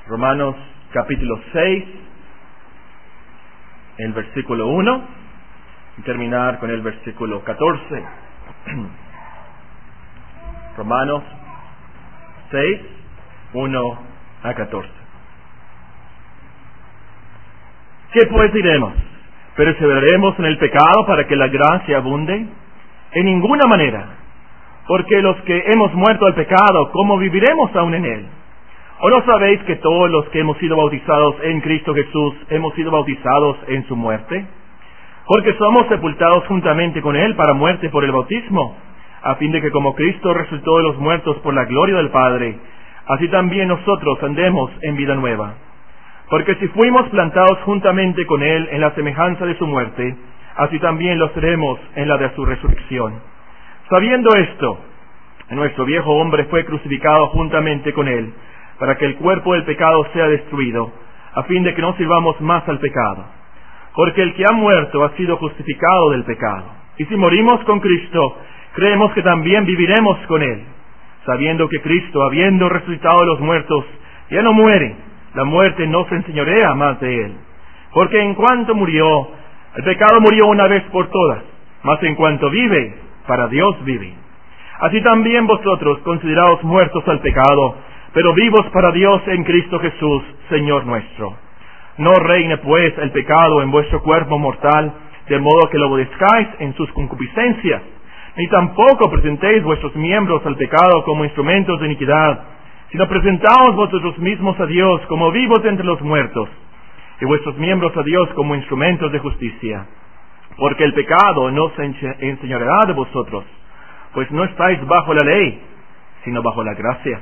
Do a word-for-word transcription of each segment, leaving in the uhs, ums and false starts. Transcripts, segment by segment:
Romanos capítulo seis, el versículo uno, y terminar con el versículo catorce. Romanos seis, uno a catorce. ¿Qué pues diremos? ¿Perseveraremos en el pecado para que la gracia abunde? En ninguna manera, porque los que hemos muerto al pecado, ¿cómo viviremos aún en él? ¿O no sabéis que todos los que hemos sido bautizados en Cristo Jesús hemos sido bautizados en su muerte? Porque somos sepultados juntamente con él para muerte por el bautismo, a fin de que como Cristo resucitó de los muertos por la gloria del Padre, así también nosotros andemos en vida nueva. Porque si fuimos plantados juntamente con él en la semejanza de su muerte, así también lo seremos en la de su resurrección. Sabiendo esto, nuestro viejo hombre fue crucificado juntamente con él, para que el cuerpo del pecado sea destruido, a fin de que no sirvamos más al pecado. Porque el que ha muerto ha sido justificado del pecado. Y si morimos con Cristo, creemos que también viviremos con él, sabiendo que Cristo, habiendo resucitado de los muertos, ya no muere, la muerte no se enseñorea más de él. Porque en cuanto murió, el pecado murió una vez por todas, mas en cuanto vive, para Dios vive. Así también vosotros, consideraos muertos al pecado, pero vivos para Dios en Cristo Jesús, Señor nuestro. No reine pues el pecado en vuestro cuerpo mortal, de modo que lo obedezcáis en sus concupiscencias, ni tampoco presentéis vuestros miembros al pecado como instrumentos de iniquidad, sino presentaos vosotros mismos a Dios como vivos entre los muertos, y vuestros miembros a Dios como instrumentos de justicia. Porque el pecado no se enseñoreará de vosotros, pues no estáis bajo la ley, sino bajo la gracia.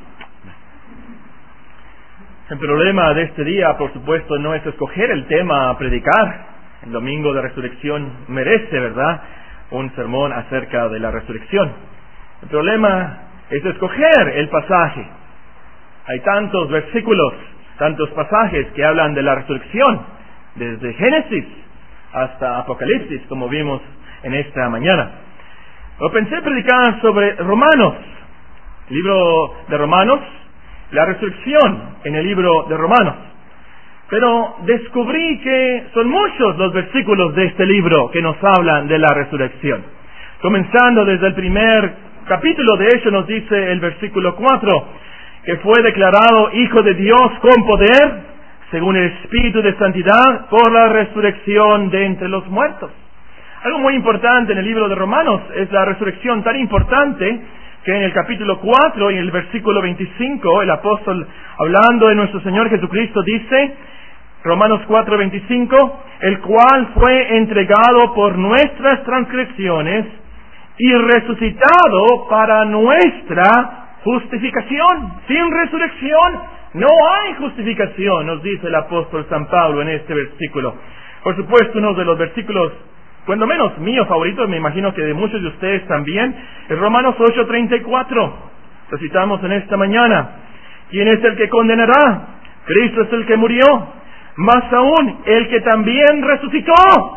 El problema de este día, por supuesto, no es escoger el tema a predicar. El domingo de resurrección merece, ¿verdad?, un sermón acerca de la resurrección. El problema es escoger el pasaje. Hay tantos versículos, tantos pasajes que hablan de la resurrección, desde Génesis hasta Apocalipsis, como vimos en esta mañana. Pero pensé predicar sobre Romanos, el libro de Romanos, la resurrección en el libro de Romanos. Pero descubrí que son muchos los versículos de este libro que nos hablan de la resurrección. Comenzando desde el primer capítulo, de hecho nos dice el versículo cuatro, que fue declarado Hijo de Dios con poder, según el Espíritu de Santidad, por la resurrección de entre los muertos. Algo muy importante en el libro de Romanos es la resurrección, tan importante que en el capítulo cuatro y en el versículo veinticinco, el apóstol, hablando de nuestro Señor Jesucristo, dice, Romanos cuatro veinticinco, el cual fue entregado por nuestras transgresiones y resucitado para nuestra justificación. Sin resurrección no hay justificación, nos dice el apóstol San Pablo en este versículo. Por supuesto, uno de los versículos, cuando menos mío favorito, me imagino que de muchos de ustedes también, es Romanos ocho treinta y cuatro. Recitamos en esta mañana, ¿quién es el que condenará? Cristo es el que murió, más aún, el que también resucitó,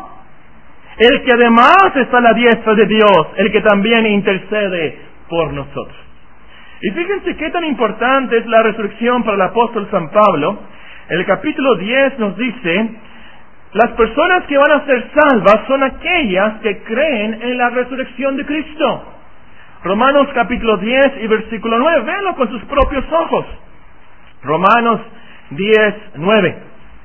el que además está a la diestra de Dios, el que también intercede por nosotros. Y fíjense qué tan importante es la resurrección para el apóstol San Pablo. En el capítulo diez nos dice, las personas que van a ser salvas son aquellas que creen en la resurrección de Cristo. Romanos capítulo diez y versículo nueve, véanlo con sus propios ojos. Romanos diez, nueve.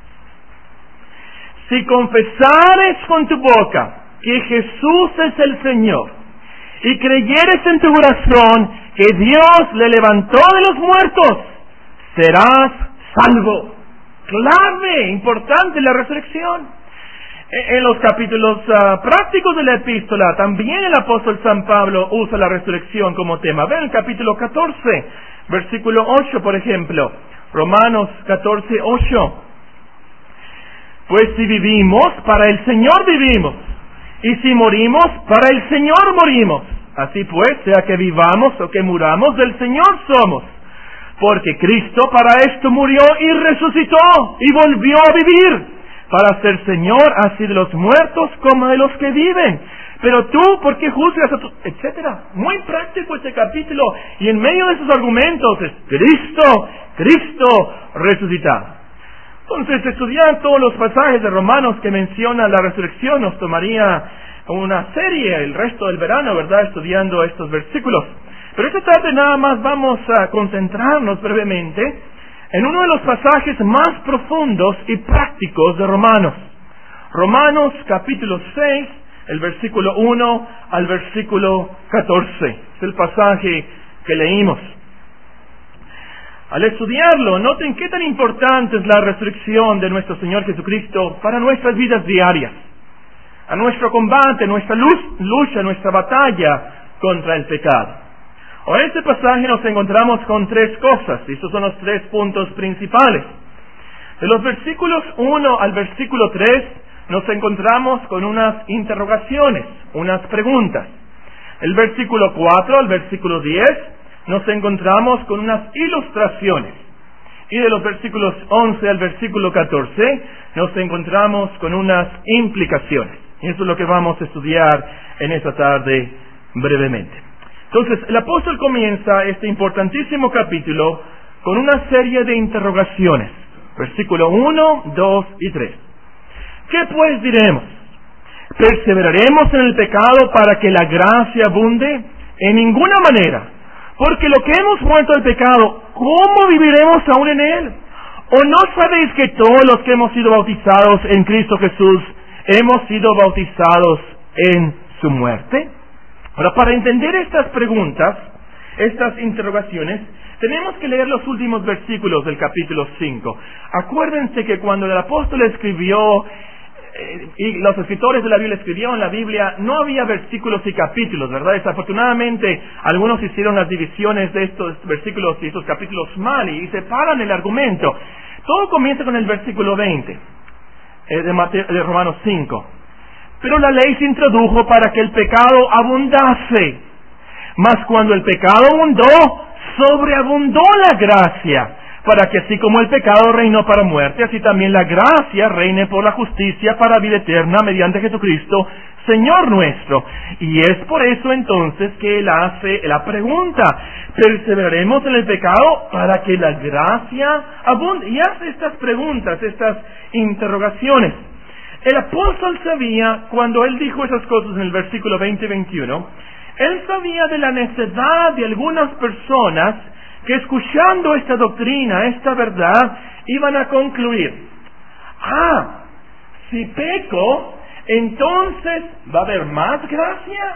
Si confesares con tu boca que Jesús es el Señor, y creyeres en tu corazón que Dios le levantó de los muertos, serás salvo. Clave, importante la resurrección. En los capítulos uh, prácticos de la epístola, también el apóstol San Pablo usa la resurrección como tema. Ven el capítulo catorce, versículo ocho, por ejemplo. Romanos catorce, ocho. Pues si vivimos, para el Señor vivimos. Y si morimos, para el Señor morimos. Así pues, sea que vivamos o que muramos, del Señor somos. Porque Cristo para esto murió y resucitó y volvió a vivir, para ser Señor así de los muertos como de los que viven. Pero tú, ¿por qué juzgas a tu...? Etcétera. Muy práctico este capítulo. Y en medio de esos argumentos es Cristo, Cristo resucitado. Entonces, estudiar todos los pasajes de Romanos que mencionan la resurrección nos tomaría una serie el resto del verano, ¿verdad?, estudiando estos versículos. Pero esta tarde nada más vamos a concentrarnos brevemente en uno de los pasajes más profundos y prácticos de Romanos. Romanos capítulo seis, el versículo uno al versículo catorce. Es el pasaje que leímos. Al estudiarlo, noten qué tan importante es la resurrección de nuestro Señor Jesucristo para nuestras vidas diarias, a nuestro combate, nuestra lucha, nuestra batalla contra el pecado. En este pasaje nos encontramos con tres cosas, y estos son los tres puntos principales. De los versículos uno al versículo tres nos encontramos con unas interrogaciones, unas preguntas. El versículo cuatro al versículo diez nos encontramos con unas ilustraciones. Y de los versículos once al versículo catorce nos encontramos con unas implicaciones. Y eso es lo que vamos a estudiar en esta tarde brevemente. Entonces, el apóstol comienza este importantísimo capítulo con una serie de interrogaciones. Versículo uno, dos y tres. ¿Qué pues diremos? ¿Perseveraremos en el pecado para que la gracia abunde? En ninguna manera. Porque lo que hemos muerto al pecado, ¿cómo viviremos aún en él? ¿O no sabéis que todos los que hemos sido bautizados en Cristo Jesús, hemos sido bautizados en su muerte? Ahora, para entender estas preguntas, estas interrogaciones, tenemos que leer los últimos versículos del capítulo cinco. Acuérdense que cuando el apóstol escribió, eh, y los escritores de la Biblia escribieron la Biblia, no había versículos y capítulos, ¿verdad? Desafortunadamente, algunos hicieron las divisiones de estos versículos y estos capítulos mal y separan el argumento. Todo comienza con el versículo veinte eh, de, Mateo, de Romanos cinco. Pero la ley se introdujo para que el pecado abundase. Mas cuando el pecado abundó, sobreabundó la gracia, para que así como el pecado reinó para muerte, así también la gracia reine por la justicia para vida eterna mediante Jesucristo, Señor nuestro. Y es por eso entonces que él hace la pregunta: ¿perseveraremos en el pecado para que la gracia abunde? Y hace estas preguntas, estas interrogaciones. El apóstol sabía, cuando él dijo esas cosas en el versículo veinte y veintiuno, él sabía de la necedad de algunas personas que, escuchando esta doctrina, esta verdad, iban a concluir: ah, si peco, entonces va a haber más gracia.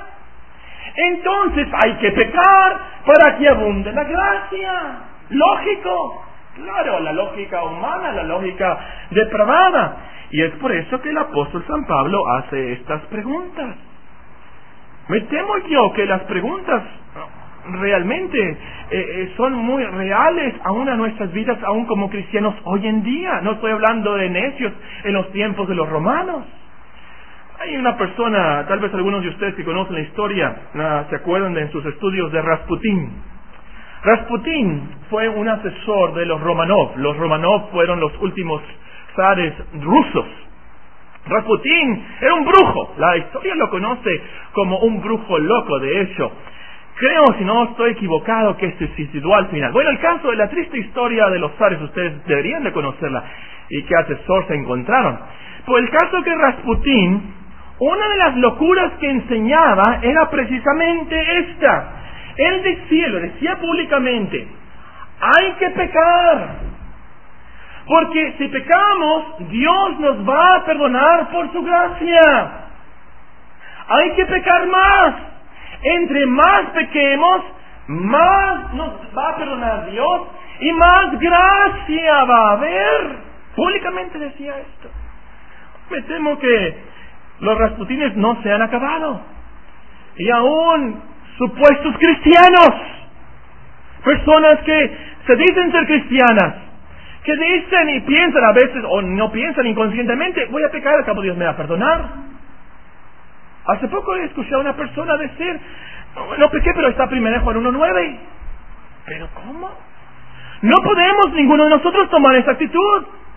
Entonces hay que pecar para que abunde la gracia. Lógico, claro, la lógica humana, la lógica depravada. Y es por eso que el apóstol San Pablo hace estas preguntas. Me temo yo que las preguntas realmente eh, eh, son muy reales aún a nuestras vidas, aún como cristianos hoy en día. No estoy hablando de necios en los tiempos de los romanos. Hay una persona, tal vez algunos de ustedes que conocen la historia, uh, se acuerdan de en sus estudios de Rasputín. Rasputín fue un asesor de los Romanov. Los Romanov fueron los últimos zares rusos. Rasputín era un brujo. La historia lo conoce como un brujo loco, de hecho. Creo, si no estoy equivocado, que se suicidó al final. Bueno, el caso de la triste historia de los zares, ustedes deberían de conocerla. ¿Y qué asesor se encontraron? Pues el caso que Rasputín, una de las locuras que enseñaba era precisamente esta. Él decía, lo decía públicamente: hay que pecar. Porque si pecamos, Dios nos va a perdonar por su gracia. Hay que pecar más. Entre más pequemos, más nos va a perdonar Dios y más gracia va a haber. Públicamente decía esto. Me temo que los Rasputines no se han acabado. Y aún supuestos cristianos, personas que se dicen ser cristianas, que dicen y piensan a veces, o no piensan inconscientemente: voy a pecar, al cabo Dios me va a perdonar. Hace poco he escuchado a una persona decir: no, no pequé, pero está primera de Juan uno nueve. ¿Pero cómo? No podemos ninguno de nosotros tomar esa actitud,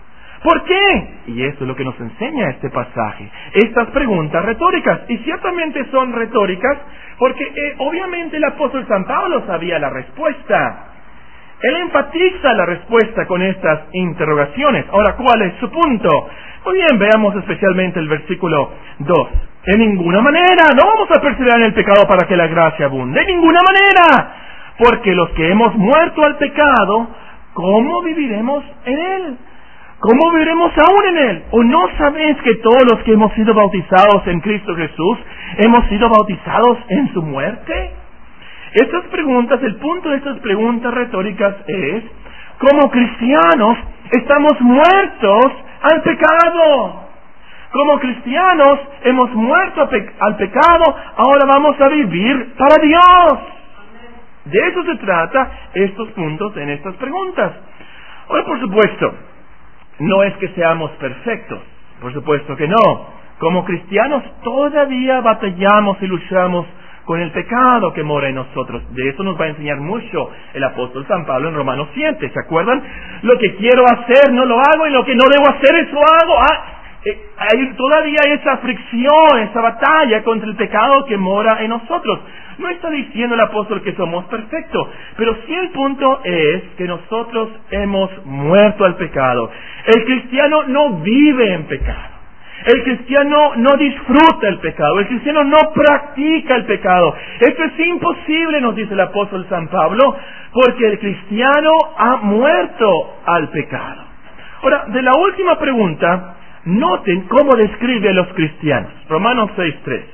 ¿Por qué? Y eso es lo que nos enseña este pasaje. Estas preguntas retóricas, y ciertamente son retóricas, porque eh, obviamente el apóstol San Pablo sabía la respuesta. Él enfatiza la respuesta con estas interrogaciones. Ahora, ¿cuál es su punto? Muy bien, veamos especialmente el versículo dos. De ninguna manera, no vamos a perseverar en el pecado para que la gracia abunde. De ninguna manera. Porque los que hemos muerto al pecado, ¿cómo viviremos en él? ¿Cómo viviremos aún en él? ¿O no sabéis que todos los que hemos sido bautizados en Cristo Jesús, hemos sido bautizados en su muerte? Estas preguntas, el punto de estas preguntas retóricas es, como cristianos, estamos muertos al pecado. Como cristianos, hemos muerto al pecado, ahora vamos a vivir para Dios. De eso se trata estos puntos en estas preguntas. Ahora, por supuesto, no es que seamos perfectos, por supuesto que no. Como cristianos todavía batallamos y luchamos con el pecado que mora en nosotros. De eso nos va a enseñar mucho el apóstol San Pablo en Romanos siete. ¿Se acuerdan? Lo que quiero hacer no lo hago y lo que no debo hacer eso hago. Ah, eh, hay todavía esa fricción, esa batalla contra el pecado que mora en nosotros. No está diciendo el apóstol que somos perfectos, pero sí el punto es que nosotros hemos muerto al pecado. El cristiano no vive en pecado. El cristiano no disfruta el pecado. El cristiano no practica el pecado. Esto es imposible, nos dice el apóstol San Pablo, porque el cristiano ha muerto al pecado. Ahora, de la última pregunta, noten cómo describe a los cristianos. Romanos seis tres.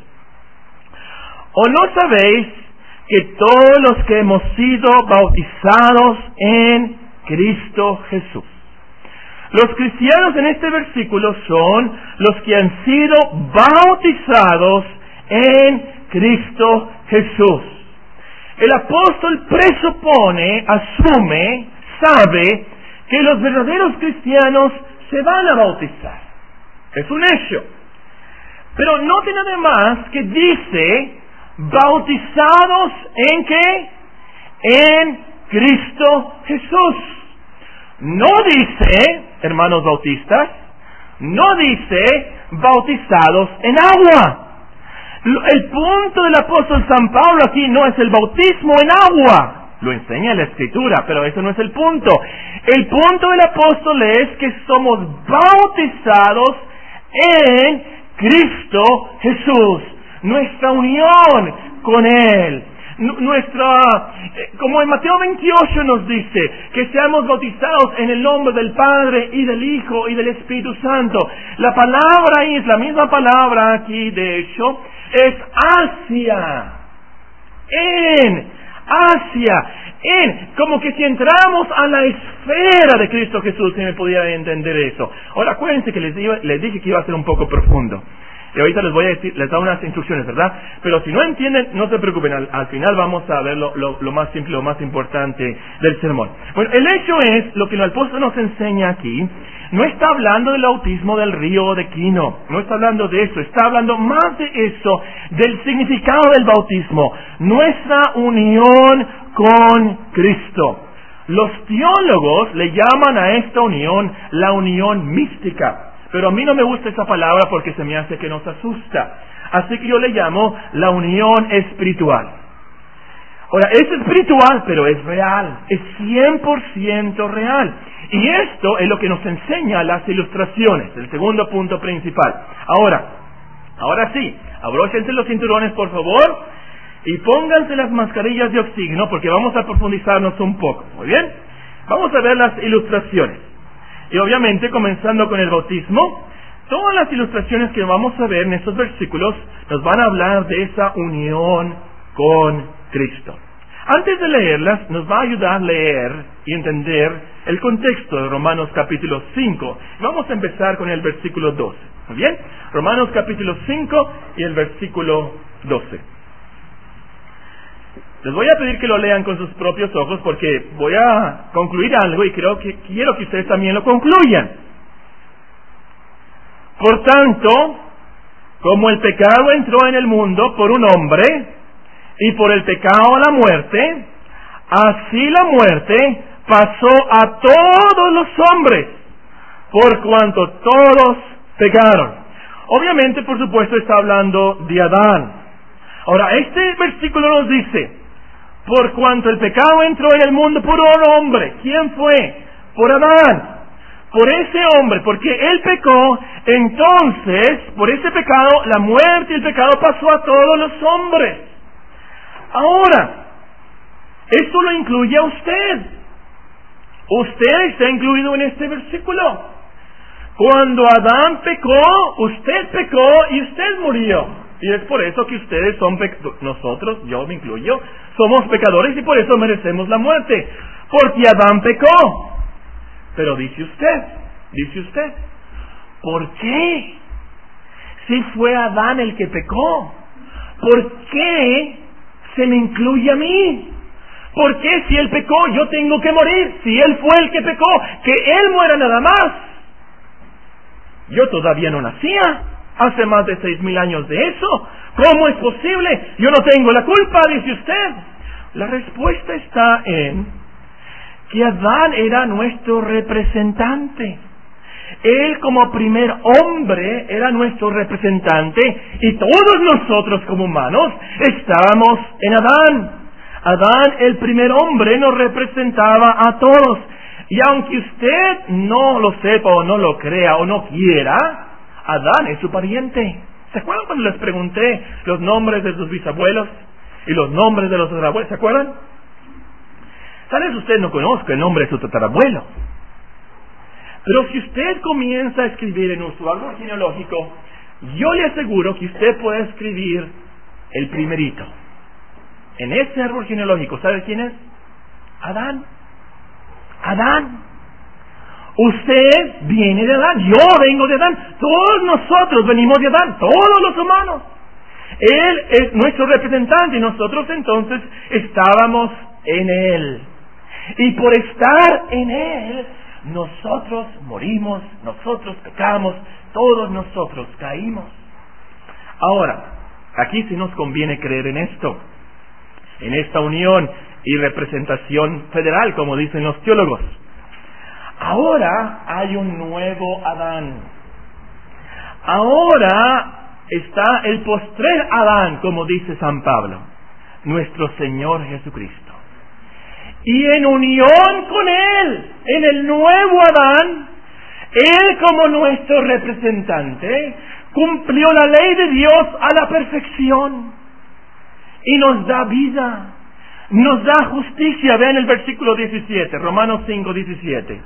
¿O no sabéis que todos los que hemos sido bautizados en Cristo Jesús? Los cristianos en este versículo son los que han sido bautizados en Cristo Jesús. El apóstol presupone, asume, sabe que los verdaderos cristianos se van a bautizar. Es un hecho. Pero noten además que dice, bautizados ¿en qué? En Cristo Jesús. No dice, hermanos bautistas, no dice bautizados en agua. El punto del apóstol San Pablo aquí no es el bautismo en agua. Lo enseña la Escritura, pero ese no es el punto. El punto del apóstol es que somos bautizados en Cristo Jesús. Nuestra unión con Él. Nuestra, como en Mateo veintiocho nos dice, que seamos bautizados en el nombre del Padre y del Hijo y del Espíritu Santo. La palabra ahí es la misma palabra aquí, de hecho, es hacia, en, hacia, en, como que si entramos a la esfera de Cristo Jesús, si me pudiera entender eso. Ahora acuérdense que les, iba, les dije que iba a ser un poco profundo. Y ahorita les voy a decir, les da unas instrucciones, ¿verdad? Pero si no entienden, no se preocupen, al, al final vamos a ver lo, lo, lo más simple, lo más importante del sermón. Bueno, el hecho es, lo que el apóstol nos enseña aquí, no está hablando del bautismo del río de Quino, no está hablando de eso, está hablando más de eso, del significado del bautismo, nuestra unión con Cristo. Los teólogos le llaman a esta unión la unión mística. Pero a mí no me gusta esa palabra porque se me hace que nos asusta. Así que yo le llamo la unión espiritual. Ahora, es espiritual, pero es real. Es cien por ciento real. Y esto es lo que nos enseña las ilustraciones. El segundo punto principal. Ahora, ahora sí, abróchense los cinturones, por favor, y pónganse las mascarillas de oxígeno porque vamos a profundizarnos un poco. ¿Muy bien? Vamos a ver las ilustraciones. Y obviamente, comenzando con el bautismo, todas las ilustraciones que vamos a ver en estos versículos nos van a hablar de esa unión con Cristo. Antes de leerlas, nos va a ayudar a leer y entender el contexto de Romanos capítulo cinco. Vamos a empezar con el versículo doce. ¿Muy bien? Romanos capítulo cinco y el versículo doce. Les voy a pedir que lo lean con sus propios ojos porque voy a concluir algo y creo que quiero que ustedes también lo concluyan. Por tanto, como el pecado entró en el mundo por un hombre y por el pecado la muerte, así la muerte pasó a todos los hombres, por cuanto todos pecaron. Obviamente, por supuesto, está hablando de Adán. Ahora, este versículo nos dice, por cuanto el pecado entró en el mundo por un hombre. ¿Quién fue? Por Adán. Por ese hombre, porque él pecó, entonces, por ese pecado, la muerte y el pecado pasó a todos los hombres. Ahora, esto lo incluye a usted. Usted está incluido en este versículo. Cuando Adán pecó, usted pecó y usted murió. Y es por eso que ustedes son pecadores. Nosotros, yo me incluyo, somos pecadores y por eso merecemos la muerte. Porque Adán pecó. Pero dice usted, dice usted, ¿por qué? Si fue Adán el que pecó, ¿por qué se me incluye a mí? ¿Por qué si él pecó yo tengo que morir? Si él fue el que pecó, que él muera nada más. Yo todavía no nacía, hace más de seis mil años de eso. ¿Cómo es posible? Yo no tengo la culpa, dice usted. La respuesta está en que Adán era nuestro representante. Él como primer hombre era nuestro representante y todos nosotros como humanos estábamos en Adán. Adán, el primer hombre, nos representaba a todos. Y aunque usted no lo sepa o no lo crea o no quiera, Adán es su pariente. ¿Se acuerdan cuando les pregunté los nombres de sus bisabuelos y los nombres de los tatarabuelos? ¿Se acuerdan? Tal vez usted no conozca el nombre de su tatarabuelo. Pero si usted comienza a escribir en su árbol genealógico, yo le aseguro que usted puede escribir el primerito. En ese árbol genealógico, ¿sabe quién es? Adán. Adán. Usted viene de Adán, yo vengo de Adán, todos nosotros venimos de Adán, todos los humanos. Él es nuestro representante y nosotros entonces estábamos en Él. Y por estar en Él, nosotros morimos, nosotros pecamos, todos nosotros caímos. Ahora, aquí sí nos conviene creer en esto, en esta unión y representación federal, como dicen los teólogos. Ahora hay un nuevo Adán. Ahora está el postrer Adán, como dice San Pablo, nuestro Señor Jesucristo. Y en unión con Él, en el nuevo Adán, Él como nuestro representante, cumplió la ley de Dios a la perfección. Y nos da vida, nos da justicia. Vean el versículo diecisiete, Romanos cinco, diecisiete.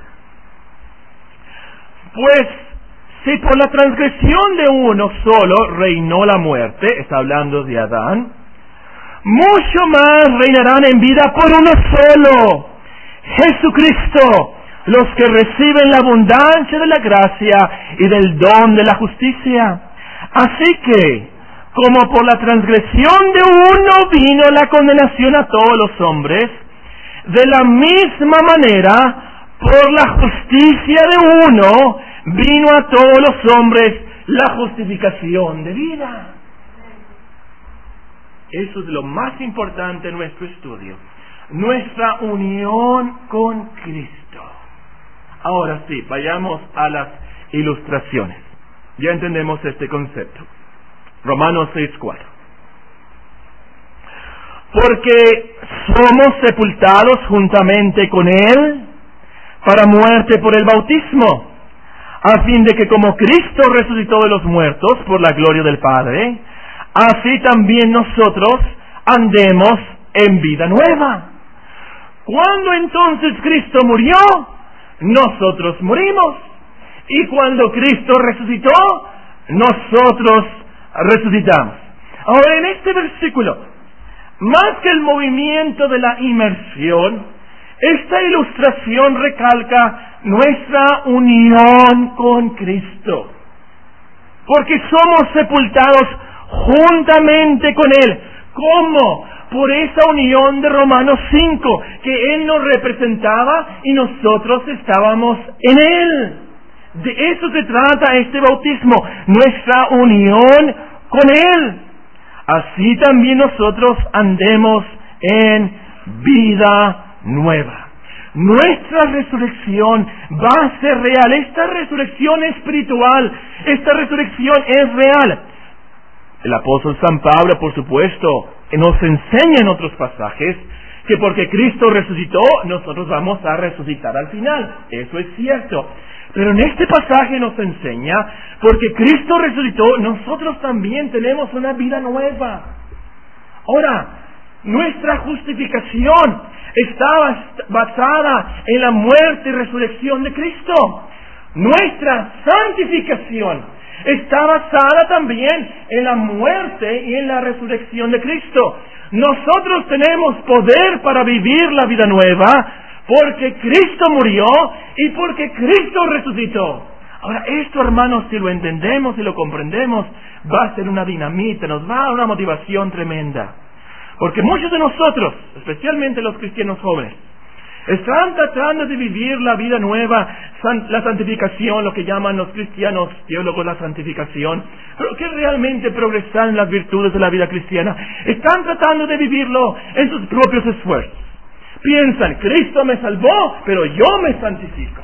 Pues, si por la transgresión de uno solo reinó la muerte, está hablando de Adán, mucho más reinarán en vida por uno solo, Jesucristo, los que reciben la abundancia de la gracia y del don de la justicia. Así que, como por la transgresión de uno vino la condenación a todos los hombres, de la misma manera, por la justicia de uno, vino a todos los hombres la justificación de vida. Eso es lo más importante en nuestro estudio. Nuestra unión con Cristo. Ahora sí, vayamos a las ilustraciones. Ya entendemos este concepto. Romanos seis, cuatro. Porque somos sepultados juntamente con Él para muerte por el bautismo, a fin de que como Cristo resucitó de los muertos por la gloria del Padre, así también nosotros andemos en vida nueva. Cuando entonces Cristo murió, nosotros morimos. Y cuando Cristo resucitó, nosotros resucitamos. Ahora, en este versículo, más que el movimiento de la inmersión, esta ilustración recalca nuestra unión con Cristo. Porque somos sepultados juntamente con Él. ¿Cómo? Por esa unión de Romanos cinco, que Él nos representaba y nosotros estábamos en Él. De eso se trata este bautismo, nuestra unión con Él. Así también nosotros andemos en vida nueva. Nuestra resurrección va a ser real. Esta resurrección espiritual, esta resurrección es real. El apóstol San Pablo, por supuesto, nos enseña en otros pasajes que porque Cristo resucitó, nosotros vamos a resucitar al final. Eso es cierto. Pero en este pasaje nos enseña, porque Cristo resucitó, nosotros también tenemos una vida nueva. Ahora, nuestra justificación está basada en la muerte y resurrección de Cristo. Nuestra santificación está basada también en la muerte y en la resurrección de Cristo. Nosotros tenemos poder para vivir la vida nueva porque Cristo murió y porque Cristo resucitó. Ahora, esto, hermanos, si lo entendemos y lo comprendemos, va a ser una dinamita, nos va a dar una motivación tremenda. Porque muchos de nosotros, especialmente los cristianos jóvenes, están tratando de vivir la vida nueva, la santificación, lo que llaman los cristianos teólogos la santificación, pero que realmente progresar en las virtudes de la vida cristiana. Están tratando de vivirlo en sus propios esfuerzos. Piensan, Cristo me salvó, pero yo me santifico.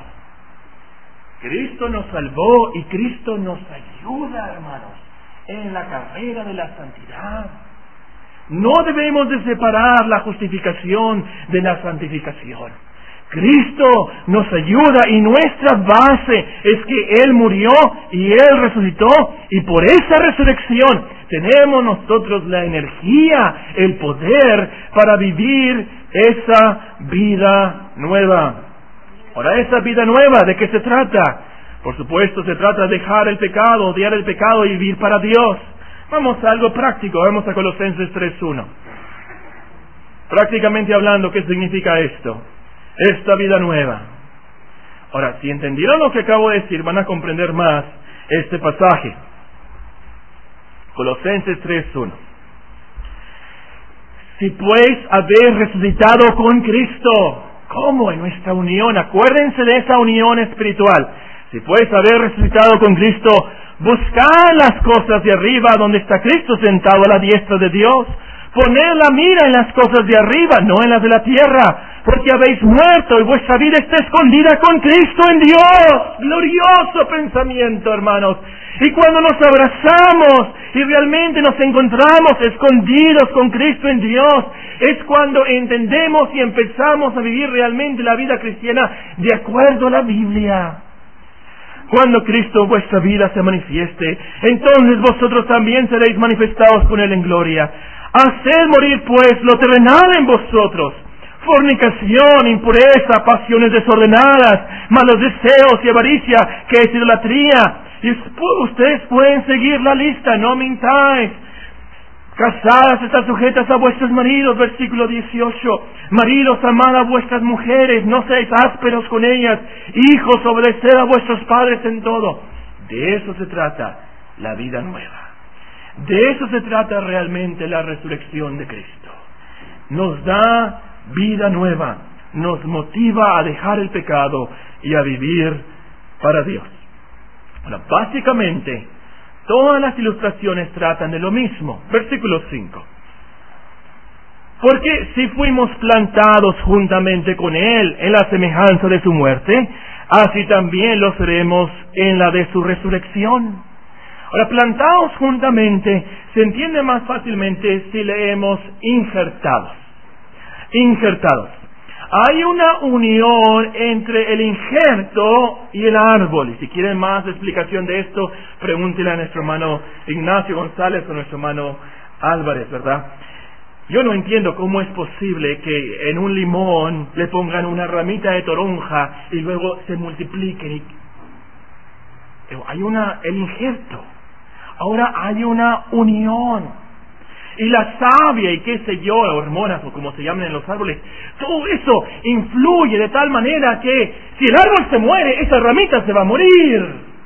Cristo nos salvó y Cristo nos ayuda, hermanos, en la carrera de la santidad. No debemos de separar la justificación de la santificación. Cristo nos ayuda y nuestra base es que Él murió y Él resucitó, y por esa resurrección tenemos nosotros la energía, el poder para vivir esa vida nueva. Ahora, esa vida nueva, ¿de qué se trata? Por supuesto, se trata de dejar el pecado, odiar el pecado y vivir para Dios. Vamos a algo práctico, vamos a Colosenses tres uno. Prácticamente hablando, ¿qué significa esto? Esta vida nueva. Ahora, si entendieron lo que acabo de decir, van a comprender más este pasaje. Colosenses tres uno. Si pues habéis resucitado con Cristo, ¿cómo? En nuestra unión, acuérdense de esa unión espiritual. Si pues habéis resucitado con Cristo, buscad las cosas de arriba, donde está Cristo sentado a la diestra de Dios. Poned la mira en las cosas de arriba, no en las de la tierra, porque habéis muerto y vuestra vida está escondida con Cristo en Dios. Glorioso pensamiento, hermanos. Y cuando nos abrazamos y realmente nos encontramos escondidos con Cristo en Dios, es cuando entendemos y empezamos a vivir realmente la vida cristiana de acuerdo a la Biblia. Cuando Cristo en vuestra vida se manifieste, entonces vosotros también seréis manifestados con Él en gloria. Haced morir pues lo terrenal en vosotros: fornicación, impureza, pasiones desordenadas, malos deseos y avaricia, que es idolatría. Y ustedes pueden seguir la lista, no mintáis. Casadas, estad sujetas a vuestros maridos, versículo dieciocho. Maridos, amad a vuestras mujeres, no seáis ásperos con ellas. Hijos, obedeced a vuestros padres en todo. De eso se trata la vida nueva. De eso se trata realmente la resurrección de Cristo. Nos da vida nueva, nos motiva a dejar el pecado y a vivir para Dios. Ahora, básicamente, todas las ilustraciones tratan de lo mismo. Versículo cinco. Porque si fuimos plantados juntamente con Él en la semejanza de su muerte, así también lo seremos en la de su resurrección. Ahora, plantados juntamente se entiende más fácilmente si leemos injertados. Injertados. Hay una unión entre el injerto y el árbol. Y si quieren más explicación de esto, pregúntenle a nuestro hermano Ignacio González o a nuestro hermano Álvarez, ¿verdad? Yo no entiendo cómo es posible que en un limón le pongan una ramita de toronja y luego se multipliquen. Y... hay una, el injerto. Ahora hay una unión. Y la savia y qué sé yo, hormonas o como se llaman en los árboles, todo eso influye de tal manera que si el árbol se muere, esa ramita se va a morir.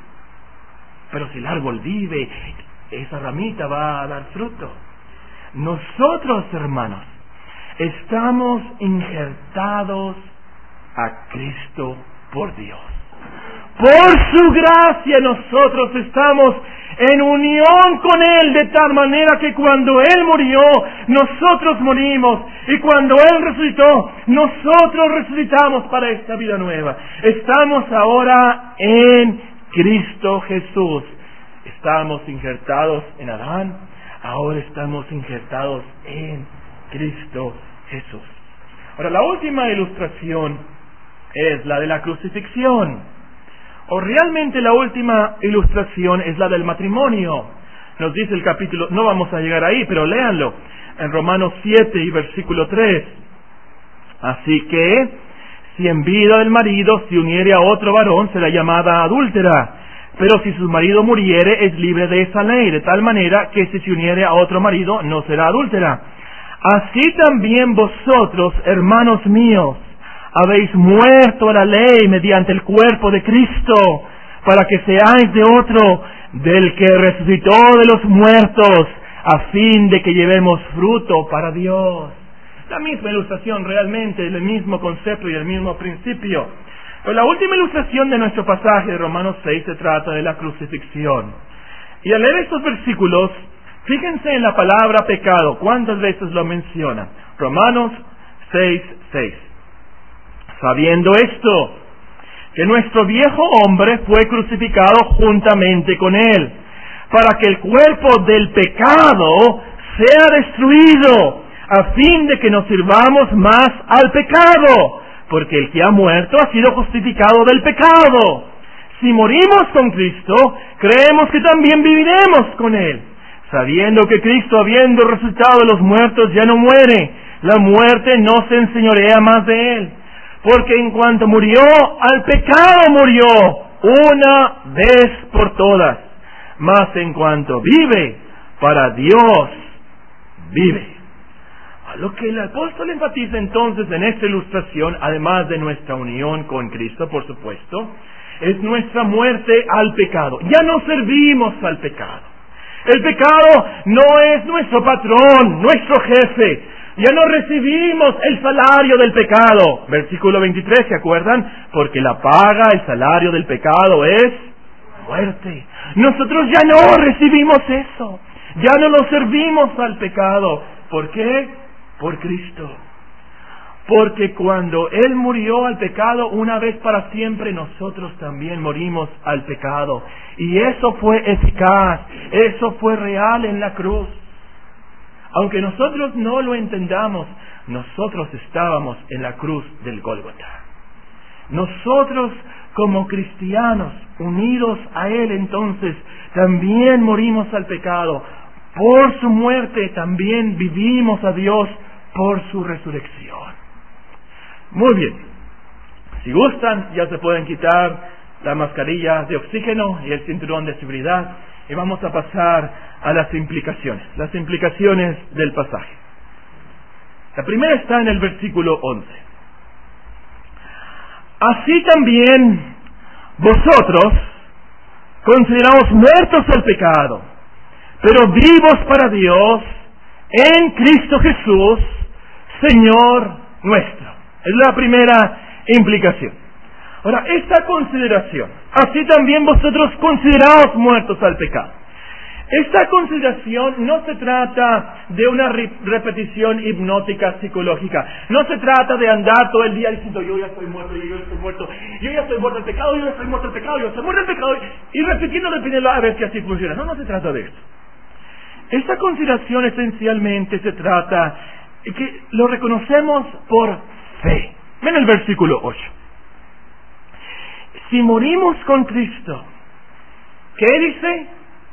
Pero si el árbol vive, esa ramita va a dar fruto. Nosotros, hermanos, estamos injertados a Cristo por Dios. Por su gracia nosotros estamos en unión con Él, de tal manera que cuando Él murió, nosotros morimos, y cuando Él resucitó, nosotros resucitamos para esta vida nueva. Estamos ahora en Cristo Jesús. Estamos injertados en Adán, ahora estamos injertados en Cristo Jesús. Ahora, la última ilustración es la de la crucifixión. O realmente la última ilustración es la del matrimonio. Nos dice el capítulo, no vamos a llegar ahí, pero léanlo, en Romanos siete y versículo tres. Así que, si en vida del marido se uniere a otro varón, será llamada adúltera. Pero si su marido muriere, es libre de esa ley, de tal manera que si se uniere a otro marido, no será adúltera. Así también vosotros, hermanos míos, habéis muerto a la ley mediante el cuerpo de Cristo, para que seáis de otro, del que resucitó de los muertos, a fin de que llevemos fruto para Dios. La misma ilustración realmente, el mismo concepto y el mismo principio. Pero la última ilustración de nuestro pasaje de Romanos seis se trata de la crucifixión. Y al leer estos versículos, fíjense en la palabra pecado, ¿cuántas veces lo menciona? Romanos seis, seis. Sabiendo esto, que nuestro viejo hombre fue crucificado juntamente con él, para que el cuerpo del pecado sea destruido, a fin de que nos sirvamos más al pecado, porque el que ha muerto ha sido justificado del pecado. Si morimos con Cristo, creemos que también viviremos con Él, sabiendo que Cristo, habiendo resucitado de los muertos, ya no muere, la muerte no se enseñorea más de Él. Porque en cuanto murió, al pecado murió, una vez por todas. Mas en cuanto vive, para Dios vive. A lo que el apóstol enfatiza entonces en esta ilustración, además de nuestra unión con Cristo, por supuesto, es nuestra muerte al pecado. Ya no servimos al pecado. El pecado no es nuestro patrón, nuestro jefe. Ya no recibimos el salario del pecado. Versículo veintitrés, ¿se acuerdan? Porque la paga, el salario del pecado es muerte. Nosotros ya no recibimos eso. Ya no lo servimos al pecado. ¿Por qué? Por Cristo. Porque cuando Él murió al pecado una vez para siempre, nosotros también morimos al pecado. Y eso fue eficaz, eso fue real en la cruz. Aunque nosotros no lo entendamos, nosotros estábamos en la cruz del Gólgota. Nosotros como cristianos, unidos a Él entonces, también morimos al pecado. Por su muerte también vivimos a Dios por su resurrección. Muy bien. Si gustan, ya se pueden quitar la mascarilla de oxígeno y el cinturón de seguridad y vamos a pasar a las implicaciones, las implicaciones del pasaje. La primera está en el versículo once. Así también vosotros consideraos muertos al pecado, pero vivos para Dios en Cristo Jesús, Señor nuestro. Es la primera implicación. Ahora, esta consideración, así también vosotros consideraos muertos al pecado. Esta consideración no se trata de una re- repetición hipnótica psicológica. No se trata de andar todo el día diciendo yo ya estoy muerto, yo ya estoy muerto, yo ya estoy muerto al pecado, yo ya estoy muerto al pecado, yo ya estoy muerto al pecado, y repitiendo, repitiendo a ver que así funciona. No, no se trata de eso. Esta consideración esencialmente se trata de que lo reconocemos por fe. Ven el versículo ocho. Si morimos con Cristo, ¿qué dice?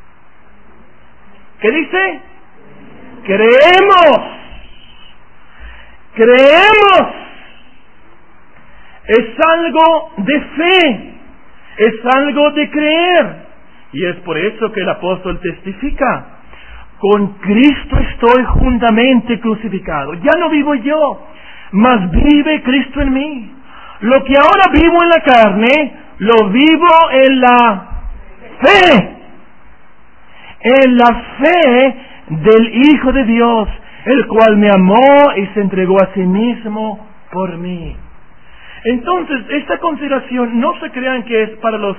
¿Qué dice? Creemos. Creemos. Es algo de fe. Es algo de creer. Y es por eso que el apóstol testifica. Con Cristo estoy juntamente crucificado. Ya no vivo yo, mas vive Cristo en mí. Lo que ahora vivo en la carne, lo vivo en la fe. En la fe del Hijo de Dios, el cual me amó y se entregó a sí mismo por mí. Entonces, esta consideración no se crean que es para los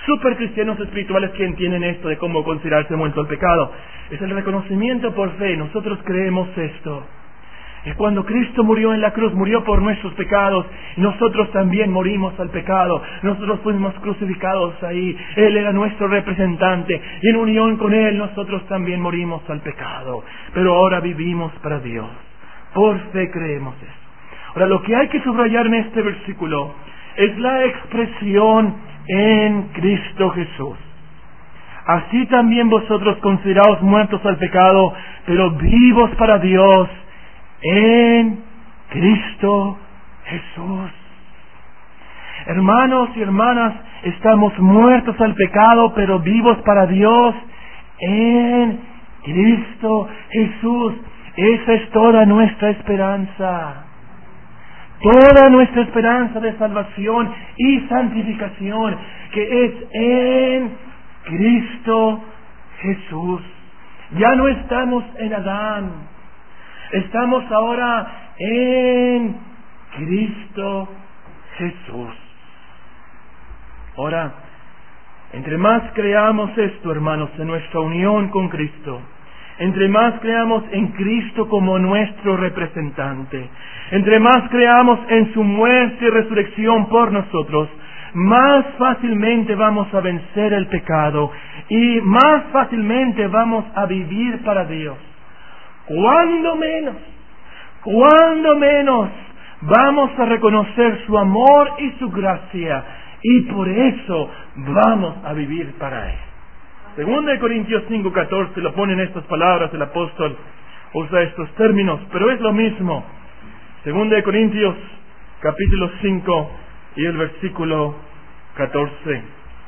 super cristianos espirituales que entienden esto de cómo considerarse muerto al pecado. Es el reconocimiento por fe. Nosotros creemos esto. Es cuando Cristo murió en la cruz, murió por nuestros pecados, y nosotros también morimos al pecado. Nosotros fuimos crucificados ahí. Él era nuestro representante, y en unión con Él nosotros también morimos al pecado. Pero ahora vivimos para Dios. Por fe creemos eso. Ahora, lo que hay que subrayar en este versículo es la expresión en Cristo Jesús. Así también vosotros consideraos muertos al pecado, pero vivos para Dios en Cristo Jesús. Hermanos y hermanas, estamos muertos al pecado, pero vivos para Dios en Cristo Jesús. Esa es toda nuestra esperanza. Toda nuestra esperanza de salvación y santificación, que es en Cristo Jesús. Ya no estamos en Adán. Estamos ahora en Cristo Jesús. Ahora, entre más creamos esto, hermanos, en nuestra unión con Cristo, entre más creamos en Cristo como nuestro representante, entre más creamos en su muerte y resurrección por nosotros, más fácilmente vamos a vencer el pecado y más fácilmente vamos a vivir para Dios. Cuando menos, cuando menos vamos a reconocer su amor y su gracia, y por eso vamos a vivir para Él. Segunda de Corintios cinco catorce lo ponen estas palabras, el apóstol usa estos términos, pero es lo mismo. Segunda de Corintios capítulo cinco y el versículo catorce.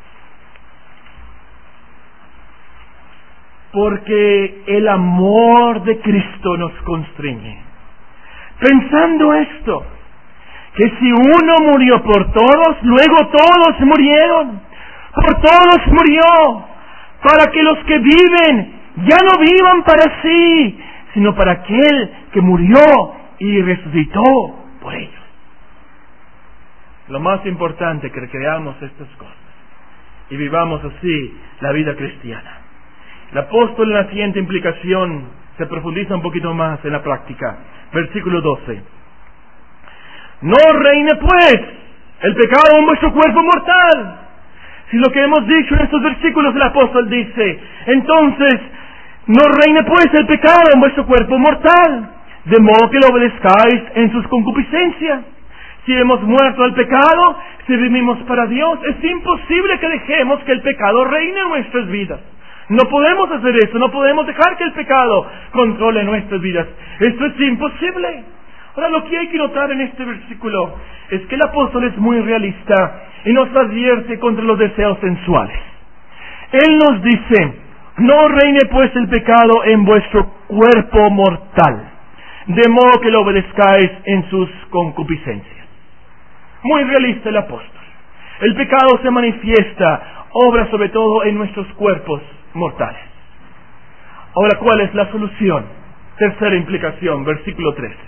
Porque el amor de Cristo nos constriñe, pensando esto, que si uno murió por todos, luego todos murieron. Por todos murió, para que los que viven ya no vivan para sí, sino para aquel que murió y resucitó por ellos. Lo más importante es que creamos estas cosas y vivamos así la vida cristiana. El apóstol en la siguiente implicación se profundiza un poquito más en la práctica. Versículo doce. No reine pues el pecado en vuestro cuerpo mortal. Si lo que hemos dicho en estos versículos, el apóstol dice, entonces, no reine pues el pecado en vuestro cuerpo mortal, de modo que lo obedezcáis en sus concupiscencias. Si hemos muerto al pecado, si vivimos para Dios, es imposible que dejemos que el pecado reine en nuestras vidas. No podemos hacer eso, no podemos dejar que el pecado controle nuestras vidas. Esto es imposible. Ahora, lo que hay que notar en este versículo es que el apóstol es muy realista y nos advierte contra los deseos sensuales. Él nos dice, no reine pues el pecado en vuestro cuerpo mortal, de modo que lo obedezcáis en sus concupiscencias. Muy realista el apóstol. El pecado se manifiesta, obra sobre todo en nuestros cuerpos mortales. Ahora, ¿cuál es la solución? Tercera implicación, versículo trece.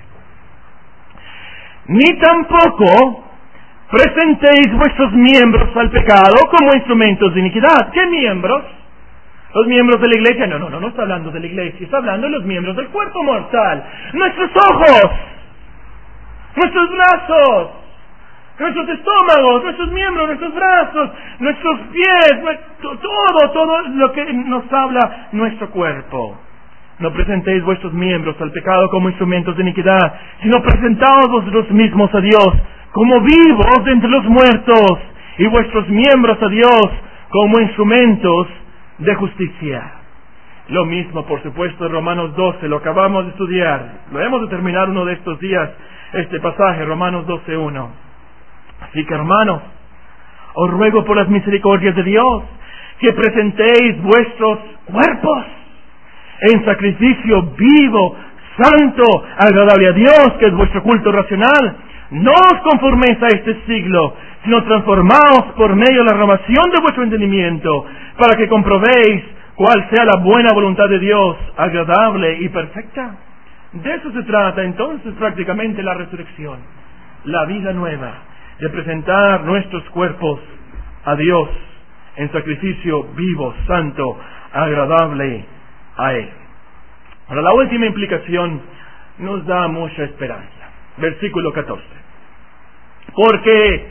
Ni tampoco presentéis vuestros miembros al pecado como instrumentos de iniquidad. ¿Qué miembros? ¿Los miembros de la iglesia? No, no, no, no está hablando de la iglesia, está hablando de los miembros del cuerpo mortal. Nuestros ojos, nuestros brazos, nuestros estómagos, nuestros miembros, nuestros brazos, nuestros pies, nuestro, todo, todo lo que nos habla nuestro cuerpo. No presentéis vuestros miembros al pecado como instrumentos de iniquidad, sino presentaos vosotros mismos a Dios como vivos de entre los muertos, y vuestros miembros a Dios como instrumentos de justicia. Lo mismo, por supuesto, en Romanos doce, lo acabamos de estudiar. Lo hemos de terminar uno de estos días, este pasaje, Romanos doce uno. Así que, hermanos, os ruego por las misericordias de Dios que presentéis vuestros cuerpos en sacrificio vivo, santo, agradable a Dios, que es vuestro culto racional. No os conforméis a este siglo, sino transformaos por medio de la renovación de vuestro entendimiento, para que comprobéis cuál sea la buena voluntad de Dios, agradable y perfecta. De eso se trata entonces prácticamente la resurrección, la vida nueva, de presentar nuestros cuerpos a Dios en sacrificio vivo, santo, agradable a Él. Ahora, la última implicación nos da mucha esperanza. Versículo catorce. Porque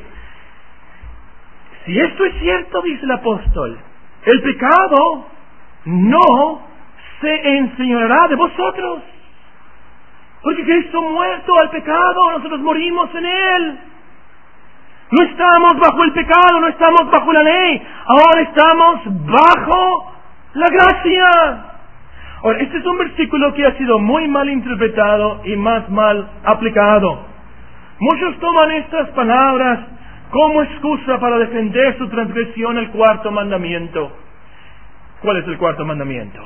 si esto es cierto, dice el apóstol, el pecado no se enseñoreará de vosotros. Porque Cristo muerto al pecado, nosotros morimos en Él. No estamos bajo el pecado, no estamos bajo la ley. Ahora estamos bajo la gracia. Ahora, este es un versículo que ha sido muy mal interpretado y más mal aplicado. Muchos toman estas palabras como excusa para defender su transgresión al cuarto mandamiento. ¿Cuál es el cuarto mandamiento?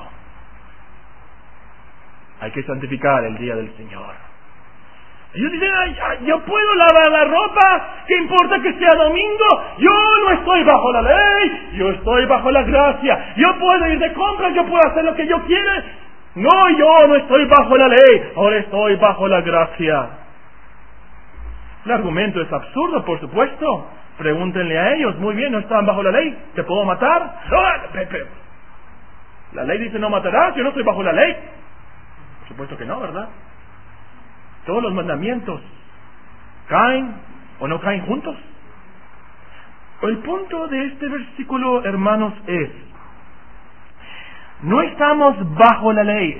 Hay que santificar el día del Señor. Ellos dicen, ay, ay, yo puedo lavar la ropa, ¿qué importa que sea domingo? Yo no estoy bajo la ley, yo estoy bajo la gracia. Yo puedo ir de compras, yo puedo hacer lo que yo quiera. No, yo no estoy bajo la ley, ahora estoy bajo la gracia. El argumento es absurdo, por supuesto. Pregúntenle a ellos, muy bien, ¿no estaban bajo la ley? ¿Te puedo matar? No, Pepe. La ley dice no matarás, yo no estoy bajo la ley. Por supuesto que no, ¿verdad? Todos los mandamientos caen o no caen juntos. El punto de este versículo, hermanos, es: no estamos bajo la ley,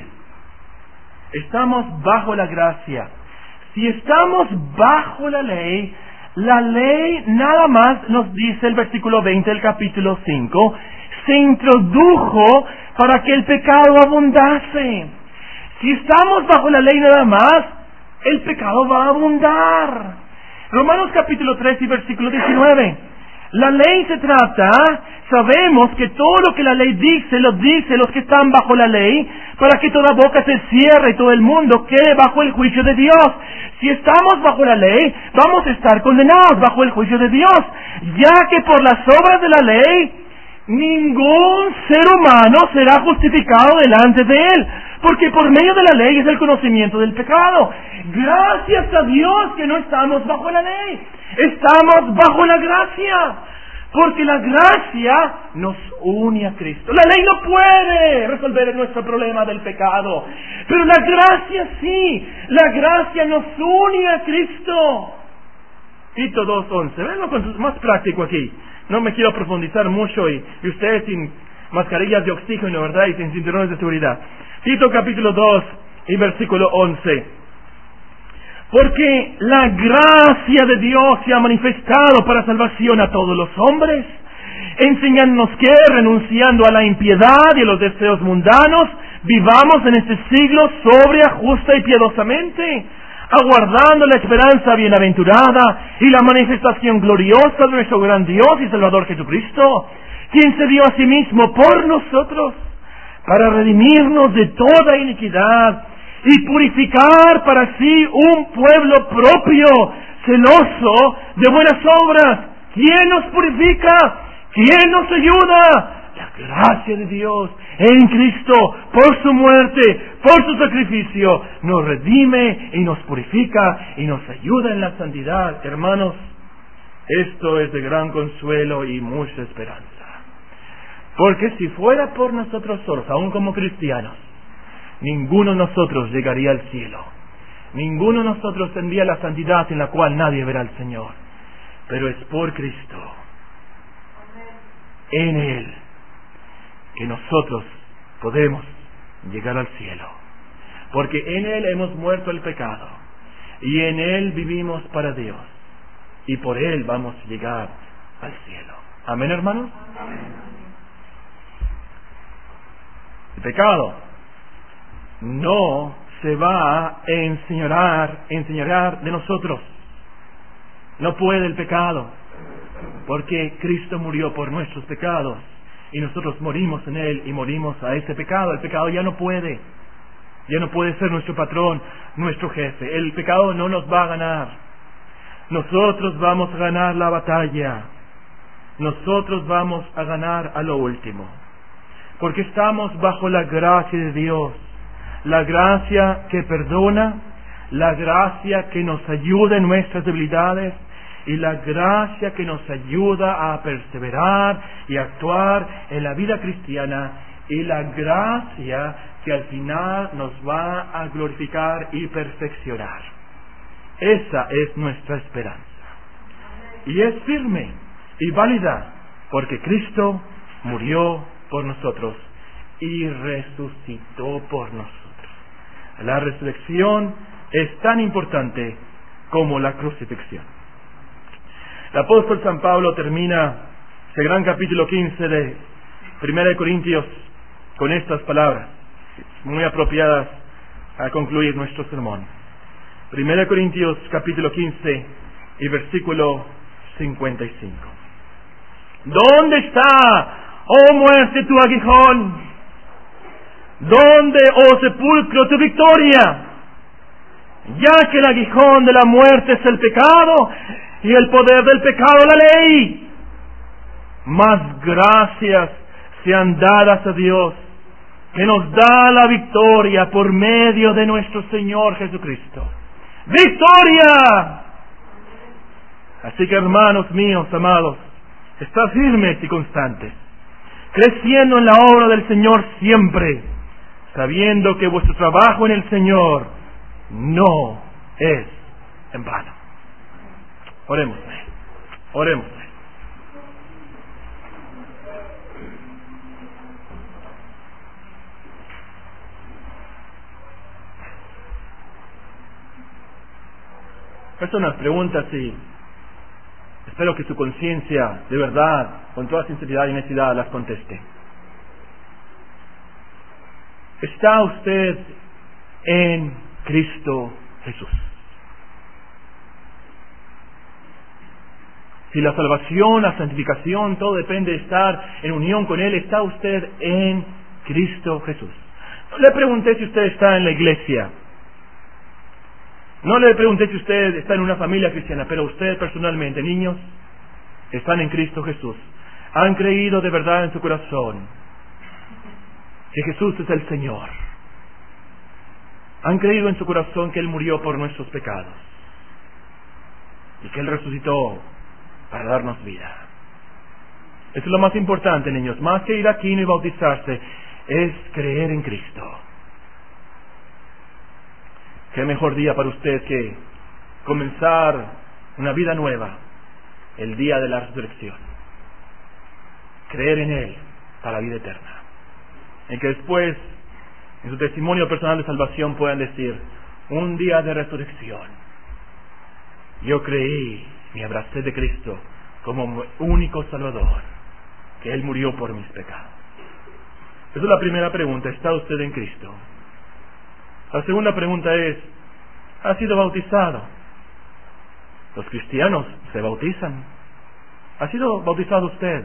estamos bajo la gracia. Si estamos bajo la ley, la ley nada más nos dice el versículo veinte del capítulo cinco, se introdujo para que el pecado abundase. Si estamos bajo la ley nada más, el pecado va a abundar. Romanos capítulo tres y versículo diecinueve. La ley se trata, sabemos que todo lo que la ley dice, lo dice los que están bajo la ley, para que toda boca se cierre y todo el mundo quede bajo el juicio de Dios. Si estamos bajo la ley, vamos a estar condenados bajo el juicio de Dios, ya que por las obras de la ley, ningún ser humano será justificado delante de Él, porque por medio de la ley es el conocimiento del pecado. Gracias a Dios que no estamos bajo la ley, estamos bajo la gracia, porque la gracia nos une a Cristo. La ley no puede resolver nuestro problema del pecado, pero la gracia sí, la gracia nos une a Cristo. Tito dos once, venlo con más práctico aquí. No me quiero profundizar mucho y, y ustedes sin mascarillas de oxígeno, ¿verdad? Y sin cinturones de seguridad. Tito capítulo dos y versículo once. Porque la gracia de Dios se ha manifestado para salvación a todos los hombres, enseñándonos que, renunciando a la impiedad y a los deseos mundanos, vivamos en este siglo sobria, justa y piadosamente, aguardando la esperanza bienaventurada y la manifestación gloriosa de nuestro gran Dios y Salvador Jesucristo, quien se dio a sí mismo por nosotros, para redimirnos de toda iniquidad y purificar para sí un pueblo propio, celoso de buenas obras. ¿Quién nos purifica? ¿Quién nos ayuda? La gracia de Dios en Cristo, por su muerte, por su sacrificio, nos redime y nos purifica y nos ayuda en la santidad. Hermanos, esto es de gran consuelo y mucha esperanza. Porque si fuera por nosotros solos, aún como cristianos, ninguno de nosotros llegaría al cielo. Ninguno de nosotros tendría la santidad en la cual nadie verá al Señor. Pero es por Cristo, en Él, que nosotros podemos llegar al cielo. Porque en Él hemos muerto el pecado. Y en Él vivimos para Dios. Y por Él vamos a llegar al cielo. ¿Amén, hermanos? Amén. El pecado no se va a enseñorear, enseñorear de nosotros. No puede el pecado, porque Cristo murió por nuestros pecados y nosotros morimos en Él y morimos a ese pecado. El pecado ya no puede, ya no puede ser nuestro patrón, nuestro jefe. El pecado no nos va a ganar. Nosotros vamos a ganar la batalla. Nosotros vamos a ganar a lo último, porque estamos bajo la gracia de Dios. La gracia que perdona, la gracia que nos ayuda en nuestras debilidades y la gracia que nos ayuda a perseverar y actuar en la vida cristiana, y la gracia que al final nos va a glorificar y perfeccionar. Esa es nuestra esperanza. Y es firme y válida, porque Cristo murió por nosotros y resucitó por nosotros. La resurrección es tan importante como la crucifixión. El apóstol San Pablo termina ese gran capítulo quince de Primera de Corintios con estas palabras, muy apropiadas a concluir nuestro sermón. Primera de Corintios capítulo quince y versículo cincuenta y cinco. ¿Dónde está, oh muerte, tu aguijón? ¿Dónde, oh sepulcro, tu victoria? Ya que el aguijón de la muerte es el pecado, y el poder del pecado la ley. Mas gracias sean dadas a Dios, que nos da la victoria por medio de nuestro Señor Jesucristo. ¡Victoria! Así que, hermanos míos, amados, estad firmes y constantes, creciendo en la obra del Señor siempre, sabiendo que vuestro trabajo en el Señor no es en vano. Oremos, oremos. Estas son las preguntas y espero que su conciencia, de verdad, con toda sinceridad y honestidad, las conteste. ¿Está usted en Cristo Jesús? Si la salvación, la santificación, todo depende de estar en unión con Él, ¿está usted en Cristo Jesús? No le pregunté si usted está en la iglesia. No le pregunté si usted está en una familia cristiana, pero usted personalmente, niños, están en Cristo Jesús. Han creído de verdad en su corazón que Jesús es el Señor. Han creído en su corazón que Él murió por nuestros pecados y que Él resucitó para darnos vida. Eso es lo más importante, niños. Más que ir aquí y bautizarse, es creer en Cristo. Qué mejor día para usted que comenzar una vida nueva el día de la resurrección. Creer en Él para la vida eterna. En que después, en su testimonio personal de salvación, puedan decir: un día de resurrección, yo creí, me abracé de Cristo como único Salvador, que Él murió por mis pecados. Esa es la primera pregunta: ¿está usted en Cristo? La segunda pregunta es: ¿ha sido bautizado? Los cristianos se bautizan. ¿Ha sido bautizado usted?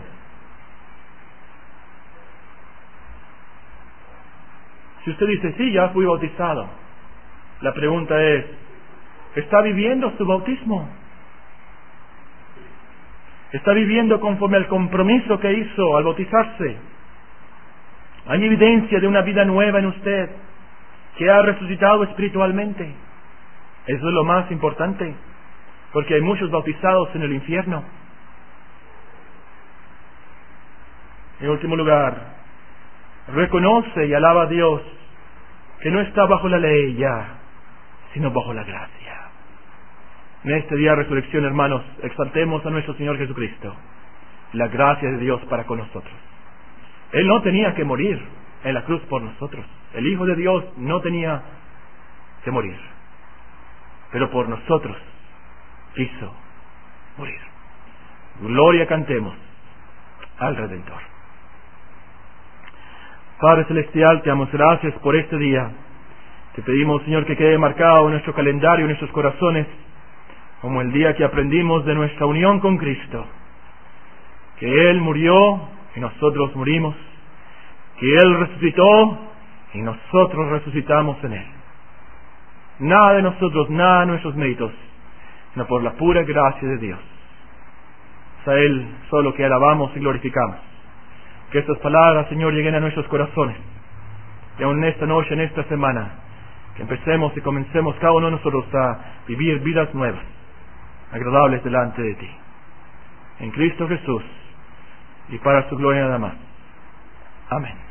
Si usted dice: sí, ya fui bautizado, la pregunta es: ¿está viviendo su bautismo? ¿Está viviendo conforme al compromiso que hizo al bautizarse? ¿Hay evidencia de una vida nueva en usted, que ha resucitado espiritualmente? Eso es lo más importante, porque hay muchos bautizados en el infierno. En último lugar, reconoce y alaba a Dios que no está bajo la ley ya, sino bajo la gracia. En este día de resurrección, hermanos, exaltemos a nuestro Señor Jesucristo, la gracia de Dios para con nosotros. Él no tenía que morir en la cruz por nosotros. El Hijo de Dios no tenía que morir, pero por nosotros quiso morir. Gloria cantemos al Redentor. Padre Celestial, te damos gracias por este día. Te pedimos, Señor, que quede marcado en nuestro calendario, en nuestros corazones, como el día que aprendimos de nuestra unión con Cristo, que Él murió y nosotros morimos, que Él resucitó y nosotros resucitamos en Él. Nada de nosotros, nada de nuestros méritos, sino por la pura gracia de Dios. Es a Él solo que alabamos y glorificamos. Que estas palabras, Señor, lleguen a nuestros corazones. Y aún en esta noche, en esta semana, que empecemos y comencemos cada uno de nosotros a vivir vidas nuevas, agradables delante de ti. En Cristo Jesús, y para su gloria nada más. Amén.